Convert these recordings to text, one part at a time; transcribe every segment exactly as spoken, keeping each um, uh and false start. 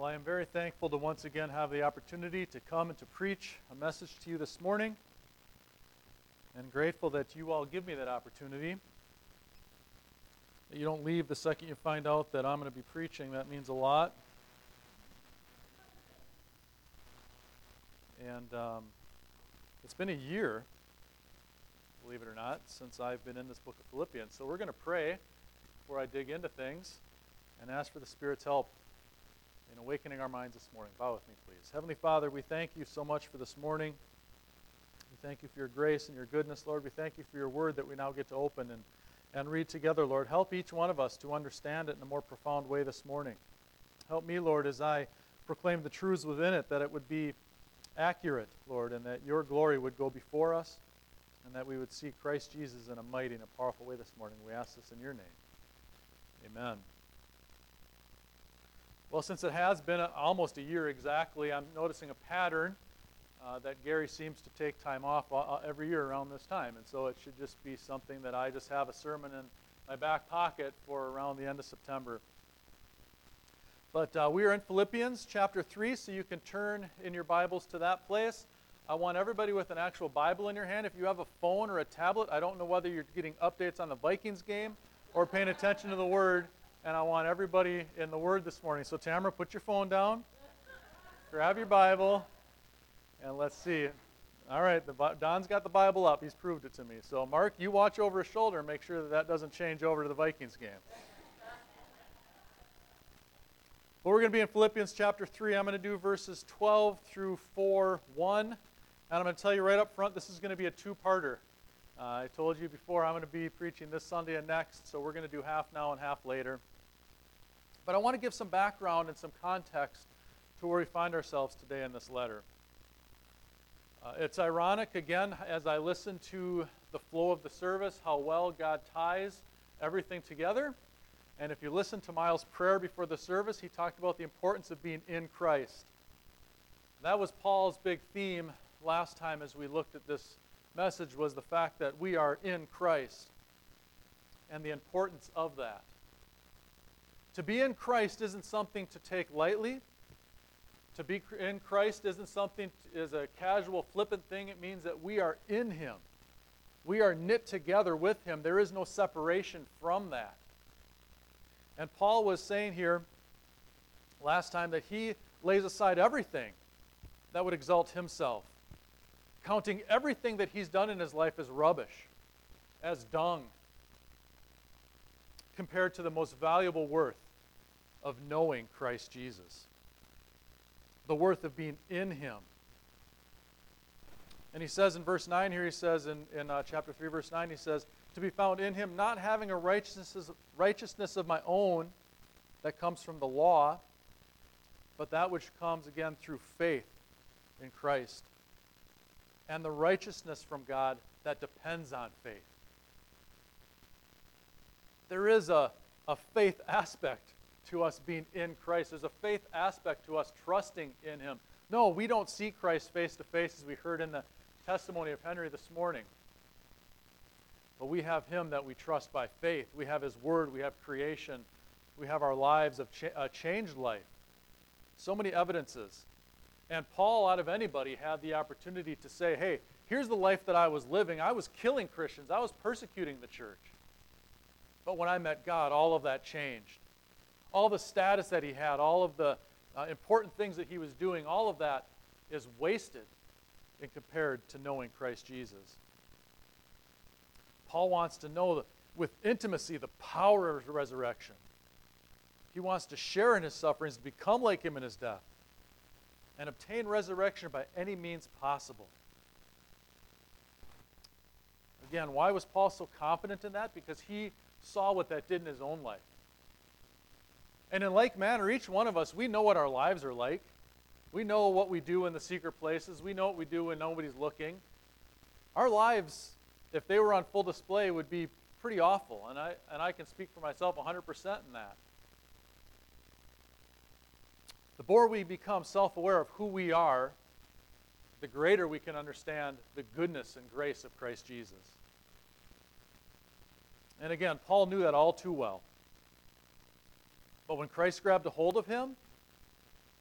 Well, I am very thankful to once again have the opportunity to come and to preach a message to you this morning, and grateful that you all give me that opportunity. That you don't leave the second you find out that I'm going to be preaching. That means a lot. And um, it's been a year, believe it or not, since I've been in this book of Philippians. So we're going to pray before I dig into things and ask for the Spirit's help in awakening our minds this morning. Bow with me, please. Heavenly Father, we thank you so much for this morning. We thank you for your grace and your goodness, Lord. We thank you for your word that we now get to open and, and read together, Lord. Help each one of us to understand it in a more profound way this morning. Help me, Lord, as I proclaim the truths within it, that it would be accurate, Lord, and that your glory would go before us, and that we would see Christ Jesus in a mighty and a powerful way this morning. We ask this in your name. Amen. Well, since it has been a, almost a year exactly, I'm noticing a pattern uh, that Gary seems to take time off uh, every year around this time. And so it should just be something that I just have a sermon in my back pocket for around the end of September. But uh, we are in Philippians chapter three, so you can turn in your Bibles to that place. I want everybody with an actual Bible in your hand. If you have a phone or a tablet, I don't know whether you're getting updates on the Vikings game or paying attention to the Word. And I want everybody in the Word this morning. So Tamara, put your phone down, grab your Bible, and let's see. All right, the, Don's got the Bible up. He's proved it to me. So Mark, you watch over his shoulder and make sure that that doesn't change over to the Vikings game. Well, we're going to be in Philippians chapter three. I'm going to do verses twelve through four one. And I'm going to tell you right up front, this is going to be a two-parter. Uh, I told you before I'm going to be preaching this Sunday and next, so we're going to do half now and half later. But I want to give some background and some context to where we find ourselves today in this letter. Uh, it's ironic, again, as I listen to the flow of the service, how well God ties everything together. And if you listen to Miles' prayer before the service, he talked about the importance of being in Christ. That was Paul's big theme last time as we looked at this message, was the fact that we are in Christ and the importance of that. To be in Christ isn't something to take lightly. To be in Christ isn't something, is a casual, flippant thing. It means that we are in Him. We are knit together with Him. There is no separation from that. And Paul was saying here last time that he lays aside everything that would exalt himself, counting everything that he's done in his life as rubbish, as dung, compared to the most valuable worth of knowing Christ Jesus, the worth of being in Him. And he says in verse nine here, he says in, in uh, chapter three, verse nine, he says, to be found in Him, not having a righteousness, righteousness of my own that comes from the law, but that which comes again through faith in Christ, and the righteousness from God that depends on faith. There is a, a faith aspect to us being in Christ. There's a faith aspect to us trusting in Him. No, we don't see Christ face to face, as we heard in the testimony of Henry this morning. But we have Him that we trust by faith. We have His Word. We have creation. We have our lives of cha- a changed life. So many evidences. And Paul, out of anybody, had the opportunity to say, hey, here's the life that I was living. I was killing Christians. I was persecuting the church. But when I met God, all of that changed. All the status that he had, all of the uh, important things that he was doing, all of that is wasted in compared to knowing Christ Jesus. Paul wants to know that with intimacy the power of the resurrection. He wants to share in his sufferings, to become like him in his death, and obtain resurrection by any means possible. Again, why was Paul so confident in that? Because he saw what that did in his own life. And in like manner, each one of us, we know what our lives are like. We know what we do in the secret places. We know what we do when nobody's looking. Our lives, if they were on full display, would be pretty awful. And I, and I can speak for myself one hundred percent in that. The more we become self-aware of who we are, the greater we can understand the goodness and grace of Christ Jesus. And again, Paul knew that all too well. But when Christ grabbed a hold of him,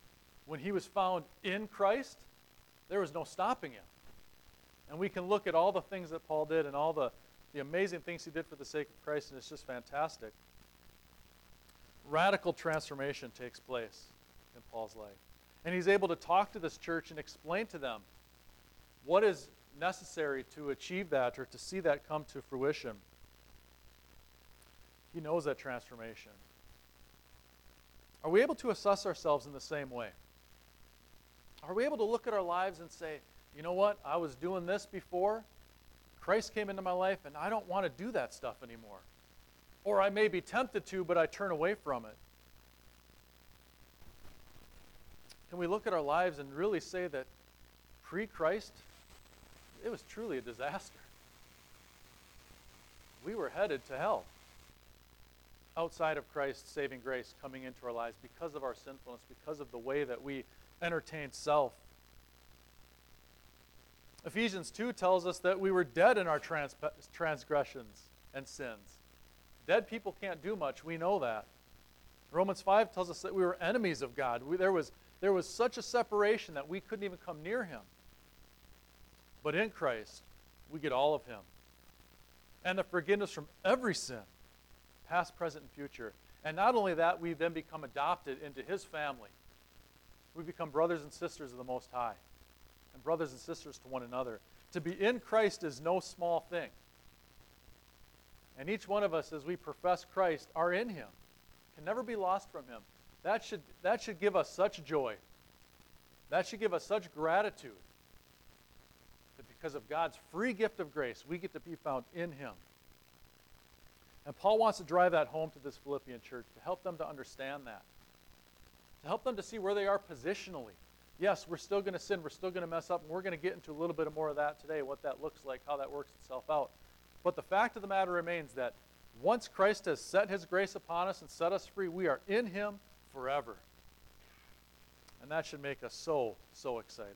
when he was found in Christ, there was no stopping him. And we can look at all the things that Paul did and all the, the amazing things he did for the sake of Christ, and it's just fantastic. Radical transformation takes place in Paul's life. And he's able to talk to this church and explain to them what is necessary to achieve that or to see that come to fruition. He knows that transformation. Are we able to assess ourselves in the same way? Are we able to look at our lives and say, you know what, I was doing this before, Christ came into my life, and I don't want to do that stuff anymore. Or I may be tempted to, but I turn away from it. Can we look at our lives and really say that pre-Christ, it was truly a disaster? We were headed to hell outside of Christ's saving grace coming into our lives because of our sinfulness, because of the way that we entertained self. Ephesians two tells us that we were dead in our trans- transgressions and sins. Dead people can't do much. We know that. Romans five tells us that we were enemies of God. We, there was, there was such a separation that we couldn't even come near him. But in Christ, we get all of him. And the forgiveness from every sin, past, present, and future. And not only that, we then become adopted into his family. We become brothers and sisters of the Most High. And brothers and sisters to one another. To be in Christ is no small thing. And each one of us, as we profess Christ, are in him. Can never be lost from him. That should, that should give us such joy. That should give us such gratitude. That because of God's free gift of grace, we get to be found in him. And Paul wants to drive that home to this Philippian church, to help them to understand that. To help them to see where they are positionally. Yes, we're still going to sin, we're still going to mess up, and we're going to get into a little bit more of that today, what that looks like, how that works itself out. But the fact of the matter remains that once Christ has set his grace upon us and set us free, we are in him forever. And that should make us so, so excited.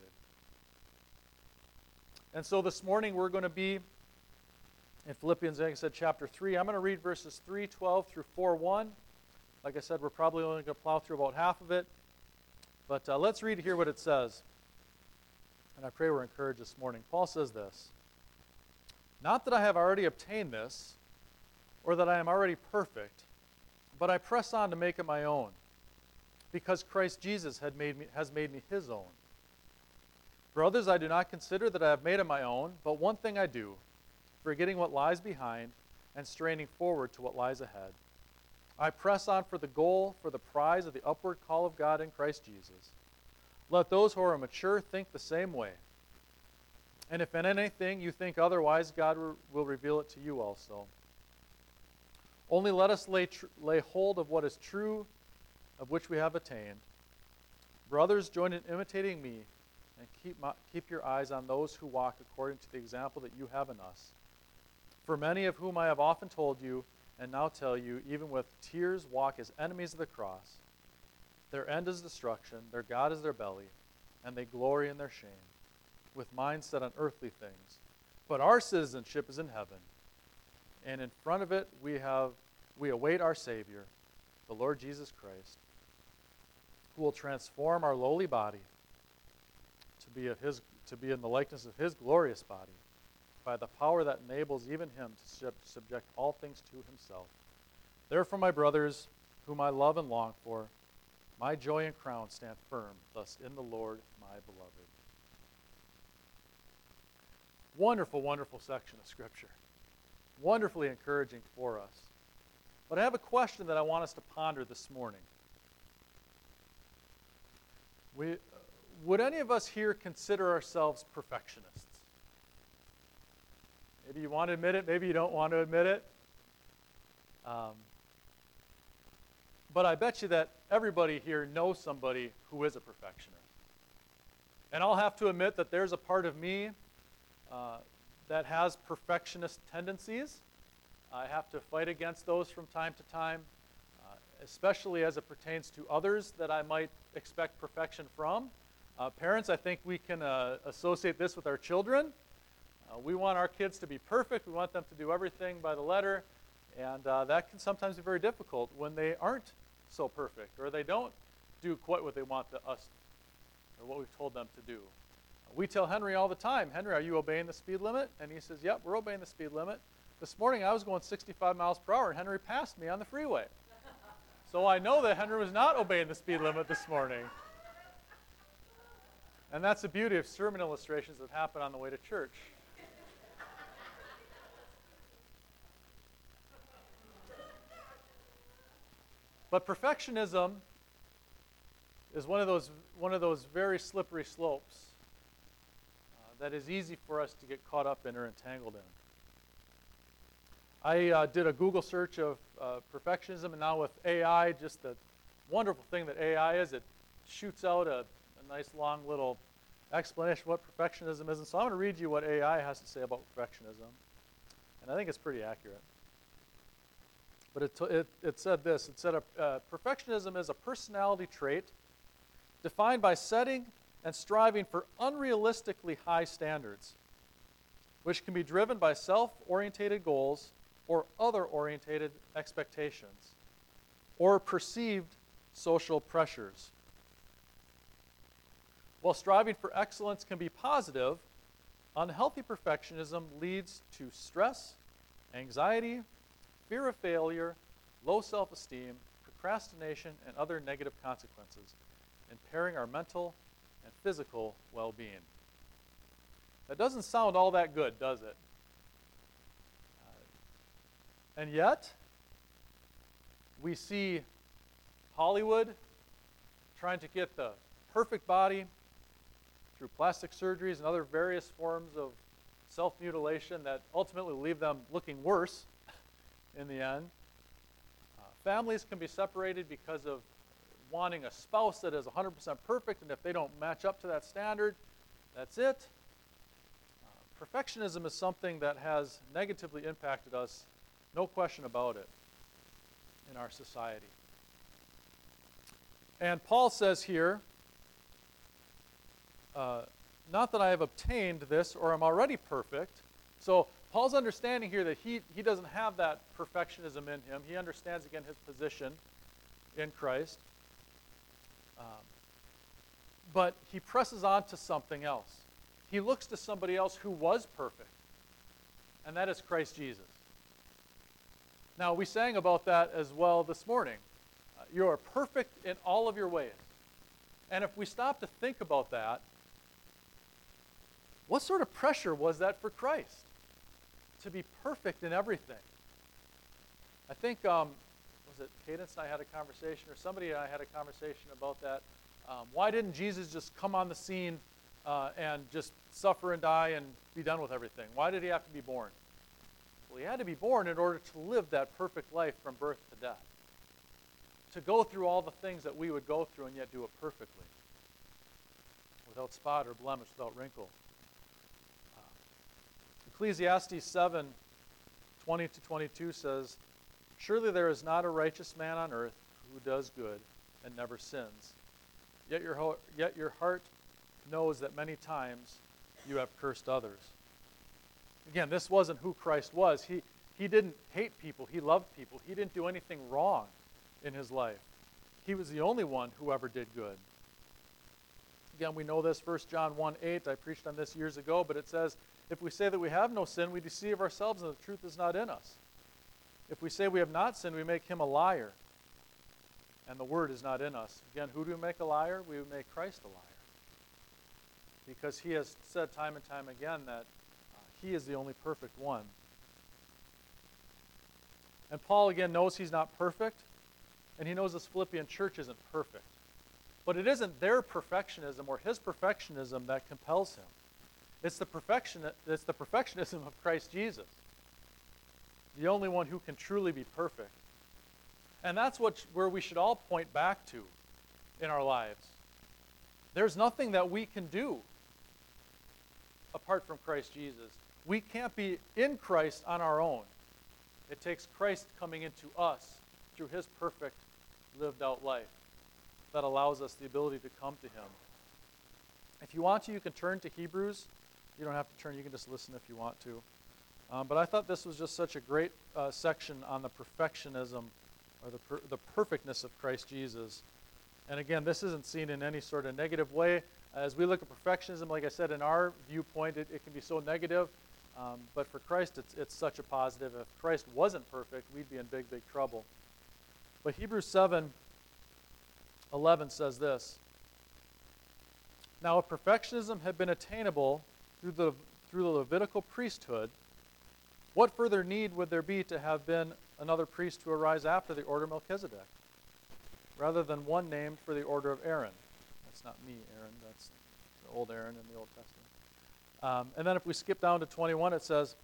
And so this morning we're going to be in Philippians, like I said, chapter three. I'm going to read verses three twelve through four one. Like I said, we're probably only going to plow through about half of it. But uh, let's read here what it says. And I pray we're encouraged this morning. Paul says this: "Not that I have already obtained this, or that I am already perfect, but I press on to make it my own, because Christ Jesus had made me, has made me his own. Brothers, I do not consider that I have made it my own, but one thing I do, forgetting what lies behind and straining forward to what lies ahead. I press on for the goal, for the prize of the upward call of God in Christ Jesus. Let those who are mature think the same way. And if in anything you think otherwise, God will reveal it to you also. Only let us lay, tr- lay hold of what is true, of which we have attained. Brothers, join in imitating me, and keep, my, keep your eyes on those who walk according to the example that you have in us. For many of whom I have often told you, and now tell you, even with tears, walk as enemies of the cross. Their end is destruction, their God is their belly, and they glory in their shame, with minds set on earthly things. But our citizenship is in heaven, and in front of it we have we await our Savior, the Lord Jesus Christ, who will transform our lowly body to be of his to be in the likeness of his glorious body, by the power that enables even him to sub- subject all things to himself. Therefore, my brothers, whom I love and long for, my joy and crown, stand firm thus in the Lord, my beloved." Wonderful, wonderful section of Scripture. Wonderfully encouraging for us. But I have a question that I want us to ponder this morning. We, would any of us here consider ourselves perfectionists? Maybe you want to admit it, maybe you don't want to admit it. Um, but I bet you that everybody here knows somebody who is a perfectionist. And I'll have to admit that there's a part of me uh, that has perfectionist tendencies. I have to fight against those from time to time, uh, especially as it pertains to others that I might expect perfection from. Uh, parents, I think we can uh, associate this with our children. Uh, we want our kids to be perfect. We want them to do everything by the letter. And uh, that can sometimes be very difficult when they aren't so perfect, or they don't do quite what they want the, us or what we've told them to do. We tell Henry all the time, Henry, are you obeying the speed limit? And he says, yep, we're obeying the speed limit. This morning I was going sixty-five miles per hour and Henry passed me on the freeway. So I know that Henry was not obeying the speed limit this morning. And that's the beauty of sermon illustrations that happen on the way to church. But perfectionism is one of those, one of those very slippery slopes uh, that is easy for us to get caught up in or entangled in. I uh, did a Google search of uh, perfectionism, and now with A I, just the wonderful thing that A I is, it shoots out a, a nice long little explanation of what perfectionism is. And so I'm going to read you what A I has to say about perfectionism. And I think it's pretty accurate. But it, it, it said this. It said, uh, perfectionism is a personality trait defined by setting and striving for unrealistically high standards, which can be driven by self-orientated goals or other-orientated expectations, or perceived social pressures. While striving for excellence can be positive, unhealthy perfectionism leads to stress, anxiety, fear of failure, low self-esteem, procrastination, and other negative consequences, impairing our mental and physical well-being. That doesn't sound all that good, does it? Uh, and yet, we see Hollywood trying to get the perfect body through plastic surgeries and other various forms of self-mutilation that ultimately leave them looking worse in the end. Uh, families can be separated because of wanting a spouse that is one hundred percent perfect, and if they don't match up to that standard, that's it. Uh, perfectionism is something that has negatively impacted us, no question about it, in our society. And Paul says here, uh, not that I have obtained this or am already perfect. So Paul's understanding here that he, he doesn't have that perfectionism in him. He understands, again, his position in Christ. Um, but he presses on to something else. He looks to somebody else who was perfect, and that is Christ Jesus. Now, we sang about that as well this morning. Uh, you are perfect in all of your ways. And if we stop to think about that, what sort of pressure was that for Christ? To be perfect in everything. I think, um, was it Cadence and I had a conversation, or somebody and I had a conversation about that. Um, why didn't Jesus just come on the scene uh, and just suffer and die and be done with everything? Why did he have to be born? Well, he had to be born in order to live that perfect life from birth to death. To go through all the things that we would go through and yet do it perfectly. Without spot or blemish, without wrinkle. Ecclesiastes seven, twenty to twenty-two says, surely there is not a righteous man on earth who does good and never sins. Yet your, ho- yet your heart knows that many times you have cursed others. Again, this wasn't who Christ was. He, he didn't hate people. He loved people. He didn't do anything wrong in his life. He was the only one who ever did good. Again, we know this, First John one eight. I preached on this years ago, but it says, if we say that we have no sin, we deceive ourselves and the truth is not in us. If we say we have not sinned, we make him a liar, and the word is not in us. Again, who do we make a liar? We make Christ a liar. Because he has said time and time again that uh, he is the only perfect one. And Paul, again, knows he's not perfect, and he knows this Philippian church isn't perfect. But it isn't their perfectionism or his perfectionism that compels him. It's the perfection, it's the perfectionism of Christ Jesus, the only one who can truly be perfect. And that's what, where we should all point back to in our lives. There's nothing that we can do apart from Christ Jesus. We can't be in Christ on our own. It takes Christ coming into us through his perfect, lived out life that allows us the ability to come to him. If you want to, you can turn to Hebrews. You don't have to turn, you can just listen if you want to. Um, but I thought this was just such a great uh, section on the perfectionism or the, per- the perfectness of Christ Jesus And again, this isn't seen in any sort of negative way. As we look at perfectionism, like I said, in our viewpoint, it, it can be so negative. Um, but for Christ, it's, it's such a positive. If Christ wasn't perfect, we'd be in big, big trouble. But Hebrews seven eleven says this. Now, if perfectionism had been attainable through the, through the Levitical priesthood, what further need would there be to have been another priest to arise after the order of Melchizedek, rather than one named for the order of Aaron? That's not me, Aaron. That's the old Aaron in the Old Testament. Um, and then if we skip down to twenty-one, it says,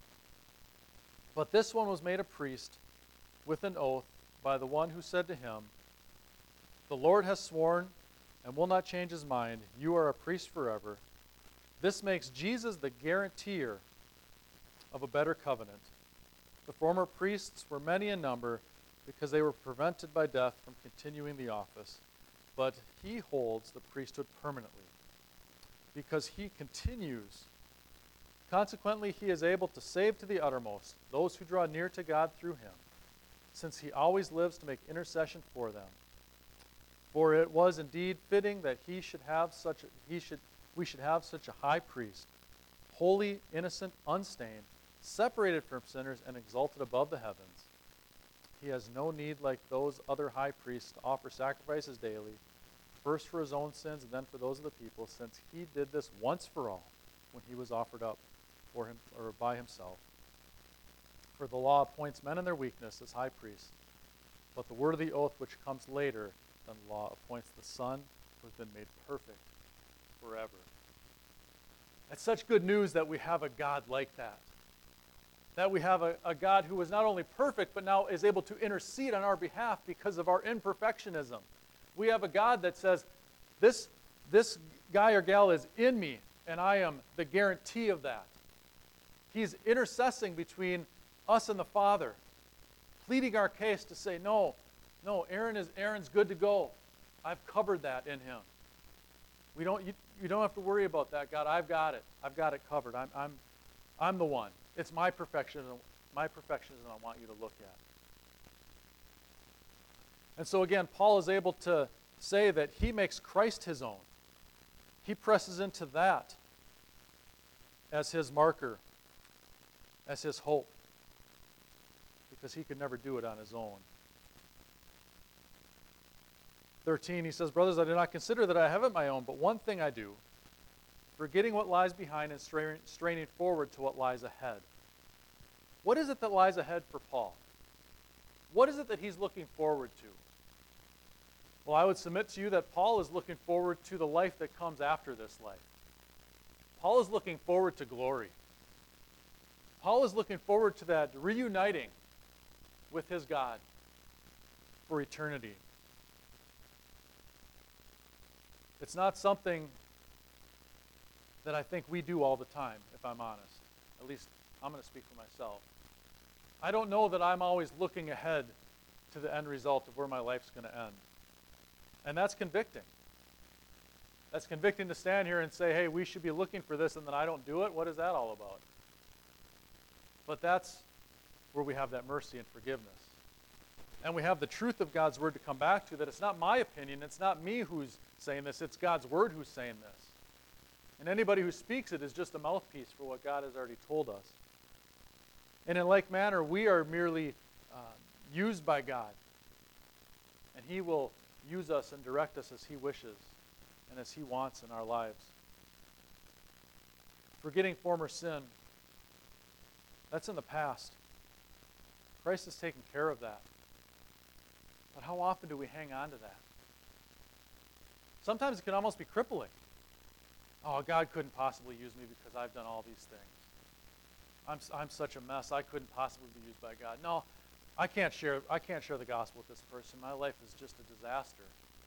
but this one was made a priest with an oath by the one who said to him, the Lord has sworn and will not change his mind. You are a priest forever. This makes Jesus the guarantor of a better covenant. The former priests were many in number because they were prevented by death from continuing the office, but he holds the priesthood permanently because he continues. Consequently, he is able to save to the uttermost those who draw near to God through him, since he always lives to make intercession for them. For it was indeed fitting that he should have such a, he should we should have such a high priest, holy, innocent, unstained, separated from sinners and exalted above the heavens. He has no need, like those other high priests, to offer sacrifices daily, first for his own sins and then for those of the people, since he did this once for all when he was offered up for him or by himself. For the law appoints men in their weakness as high priests, but the word of the oath which comes later than the law appoints the Son who has been made perfect forever. It's such good news that we have a God like that. That we have a, a God who is not only perfect, but now is able to intercede on our behalf because of our imperfectionism. We have a God that says, this, this guy or gal is in me, and I am the guarantee of that. He's intercessing between us and the Father, pleading our case to say, no, no, Aaron is Aaron's good to go. I've covered that in him. We don't you, you don't have to worry about that, God. I've got it. I've got it covered. I'm I'm I'm the one. It's my perfectionism, my perfectionism I want you to look at. And so again, Paul is able to say that he makes Christ his own. He presses into that as his marker, as his hope, because he could never do it on his own. thirteen, he says, brothers, I do not consider that I have it my own, but one thing I do, forgetting what lies behind and straining forward to what lies ahead. What is it that lies ahead for Paul? What is it that he's looking forward to? Well, I would submit to you that Paul is looking forward to the life that comes after this life. Paul is looking forward to glory. Paul is looking forward to that reuniting with his God for eternity. It's not something that I think we do all the time, if I'm honest. At least I'm going to speak for myself. I don't know that I'm always looking ahead to the end result of where my life's going to end. And that's convicting. That's convicting to stand here and say, hey, we should be looking for this, and then I don't do it. What is that all about? But that's where we have that mercy and forgiveness. And we have the truth of God's word to come back to, that it's not my opinion, it's not me who's saying this, it's God's word who's saying this. And anybody who speaks it is just a mouthpiece for what God has already told us. And in like manner, we are merely uh, used by God. And he will use us and direct us as he wishes and as he wants in our lives. Forgetting former sin, that's in the past. Christ has taken care of that. But how often do we hang on to that? Sometimes it can almost be crippling. Oh, God couldn't possibly use me because I've done all these things. I'm, I'm such a mess. I couldn't possibly be used by God. No, I can't share, I can't share the gospel with this person. My life is just a disaster.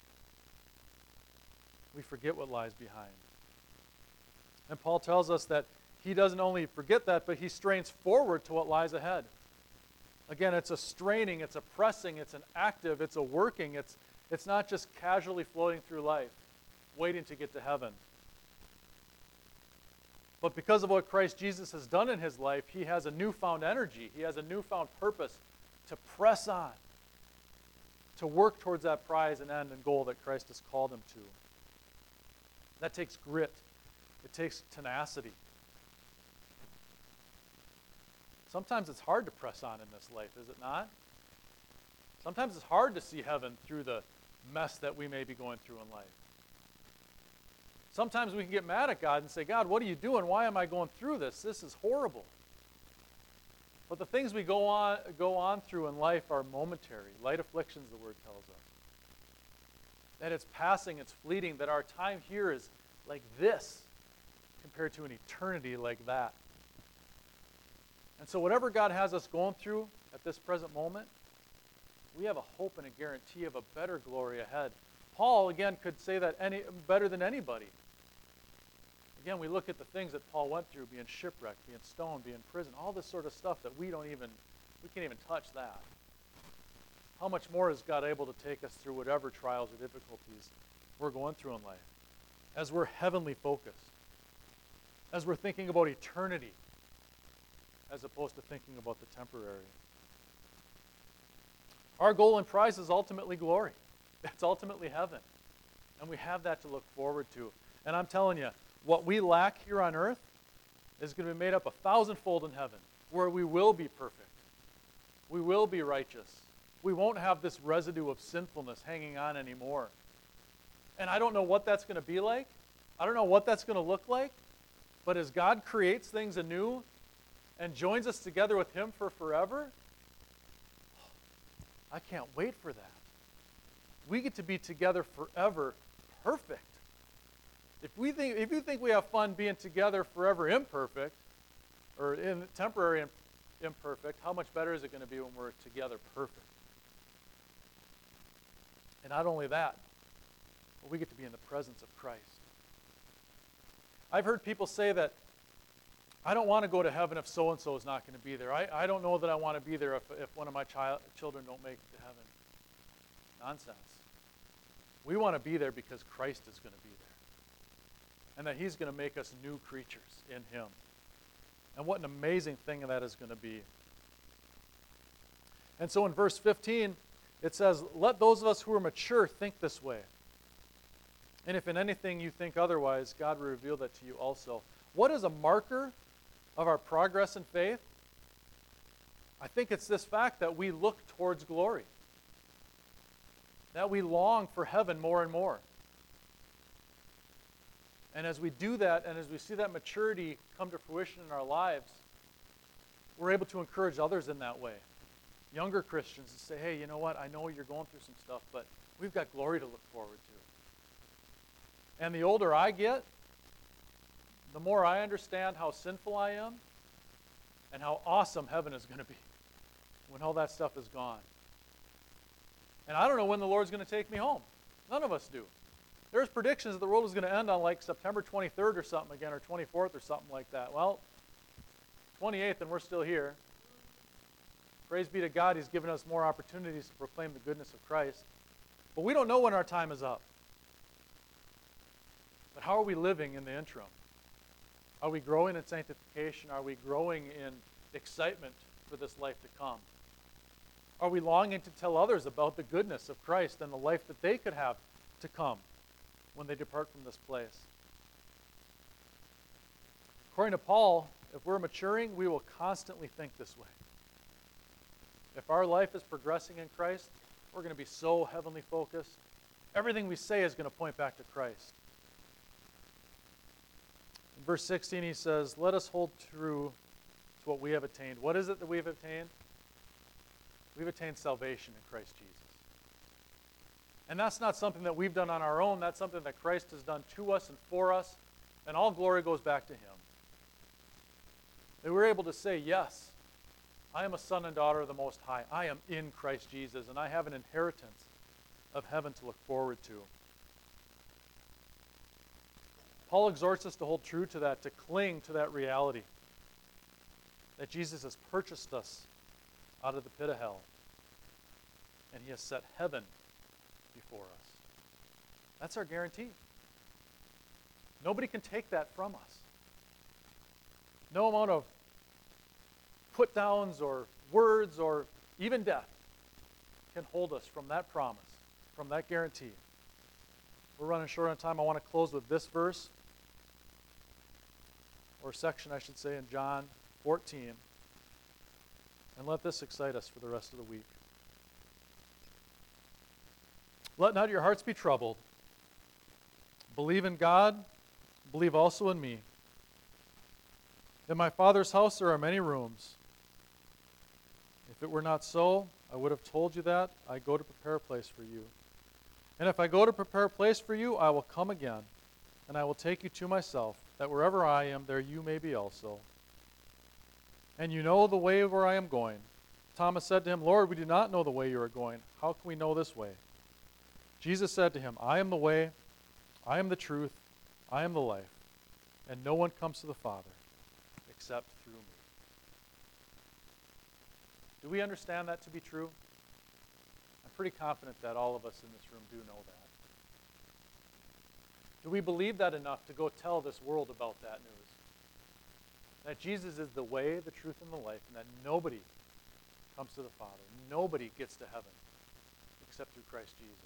We forget what lies behind. And Paul tells us that he doesn't only forget that, but he strains forward to what lies ahead. Again, it's a straining, it's a pressing, it's an active, it's a working. It's, it's not just casually floating through life, waiting to get to heaven. But because of what Christ Jesus has done in his life, he has a newfound energy. He has a newfound purpose to press on, to work towards that prize and end and goal that Christ has called him to. That takes grit. It takes tenacity. Sometimes it's hard to press on in this life, is it not? Sometimes it's hard to see heaven through the mess that we may be going through in life. Sometimes we can get mad at God and say, God, what are you doing? Why am I going through this? This is horrible. But the things we go on, go on through in life are momentary. Light afflictions, the word tells us. That it's passing, it's fleeting, that our time here is like this compared to an eternity like that. And so whatever God has us going through at this present moment, we have a hope and a guarantee of a better glory ahead. Paul, again, could say that any better than anybody. Again, we look at the things that Paul went through, being shipwrecked, being stoned, being in prison, all this sort of stuff that we don't even, we can't even touch that. How much more is God able to take us through whatever trials or difficulties we're going through in life? As we're heavenly focused. As we're thinking about eternity, as opposed to thinking about the temporary. Our goal and prize is ultimately glory. It's ultimately heaven. And we have that to look forward to. And I'm telling you, what we lack here on earth is going to be made up a thousandfold in heaven, where we will be perfect. We will be righteous. We won't have this residue of sinfulness hanging on anymore. And I don't know what that's going to be like. I don't know what that's going to look like. But as God creates things anew and joins us together with Him for forever, I can't wait for that. We get to be together forever, perfect. If we think, if you think we have fun being together forever imperfect, or in temporary and imperfect, how much better is it going to be when we're together perfect? And not only that, but we get to be in the presence of Christ. I've heard people say that, I don't want to go to heaven if so-and-so is not going to be there. I, I don't know that I want to be there if, if one of my child, children don't make it to heaven. Nonsense. We want to be there because Christ is going to be there. And that He's going to make us new creatures in Him. And what an amazing thing that is going to be. And so in verse fifteen, it says, let those of us who are mature think this way. And if in anything you think otherwise, God will reveal that to you also. What is a marker of our progress in faith? I think it's this fact that we look towards glory. That we long for heaven more and more. And as we do that, and as we see that maturity come to fruition in our lives, we're able to encourage others in that way. Younger Christians to say, hey, you know what? I know you're going through some stuff, but we've got glory to look forward to. And the older I get, the more I understand how sinful I am and how awesome heaven is going to be when all that stuff is gone. And I don't know when the Lord's going to take me home. None of us do. There's predictions that the world is going to end on like September twenty-third or something again, or twenty-fourth or something like that. Well, twenty-eighth and we're still here. Praise be to God, He's given us more opportunities to proclaim the goodness of Christ. But we don't know when our time is up. But how are we living in the interim? Are we growing in sanctification? Are we growing in excitement for this life to come? Are we longing to tell others about the goodness of Christ and the life that they could have to come when they depart from this place? According to Paul, if we're maturing, we will constantly think this way. If our life is progressing in Christ, we're going to be so heavenly focused. Everything we say is going to point back to Christ. In verse sixteen, he says, let us hold true to what we have attained. What is it that we've attained? We've attained salvation in Christ Jesus. And that's not something that we've done on our own. That's something that Christ has done to us and for us. And all glory goes back to Him. That we're able to say, yes, I am a son and daughter of the Most High. I am in Christ Jesus, and I have an inheritance of heaven to look forward to. Paul exhorts us to hold true to that, to cling to that reality. That Jesus has purchased us out of the pit of hell. And He has set heaven before us. That's our guarantee. Nobody can take that from us. No amount of put-downs or words or even death can hold us from that promise, from that guarantee. We're running short on time. I want to close with this verse, or section, I should say, in John fourteen. And let this excite us for the rest of the week. Let not your hearts be troubled. Believe in God, believe also in me. In my Father's house there are many rooms. If it were not so, I would have told you that. I go to prepare a place for you. And if I go to prepare a place for you, I will come again, and I will take you to myself, that wherever I am, there you may be also. And you know the way where I am going. Thomas said to him, Lord, we do not know the way you are going. How can we know this way? Jesus said to him, I am the way, I am the truth, I am the life, and no one comes to the Father except through me. Do we understand that to be true? I'm pretty confident that all of us in this room do know that. Do we believe that enough to go tell this world about that news? That Jesus is the way, the truth, and the life, and that nobody comes to the Father. Nobody gets to heaven except through Christ Jesus.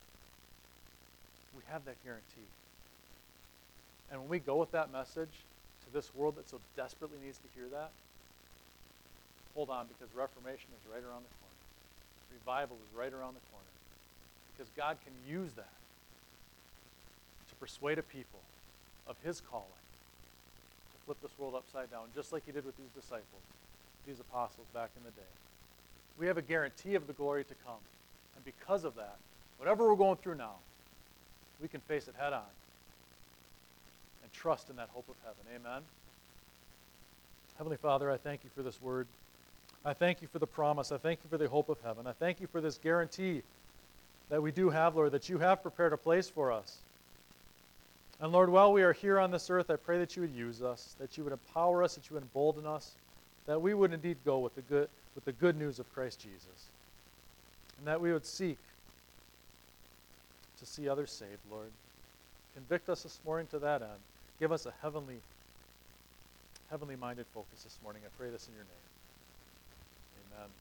We have that guarantee. And when we go with that message to this world that so desperately needs to hear that, hold on, because Reformation is right around the corner. Revival is right around the corner. Because God can use that to persuade a people of His calling to flip this world upside down, just like He did with these disciples, these apostles back in the day. We have a guarantee of the glory to come. And because of that, whatever we're going through now, we can face it head on and trust in that hope of heaven. Amen. Heavenly Father, I thank you for this word. I thank you for the promise. I thank you for the hope of heaven. I thank you for this guarantee that we do have, Lord, that you have prepared a place for us. And Lord, while we are here on this earth, I pray that you would use us, that you would empower us, that you would embolden us, that we would indeed go with the good, with the good news of Christ Jesus, and that we would seek to see others saved, Lord. Convict us this morning to that end. Give us a heavenly, heavenly minded focus this morning. I pray this in your name. Amen.